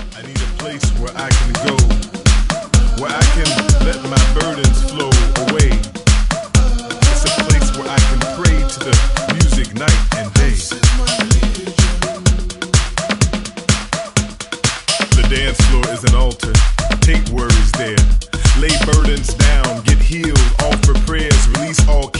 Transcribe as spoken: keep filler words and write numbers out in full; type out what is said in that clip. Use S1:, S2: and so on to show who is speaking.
S1: I need a place where I can go, where I can let my burdens flow away. It's a place where I can pray to the music night and day. The dance floor is an altar. Take worries there. Lay burdens down, get healed, offer prayers, release all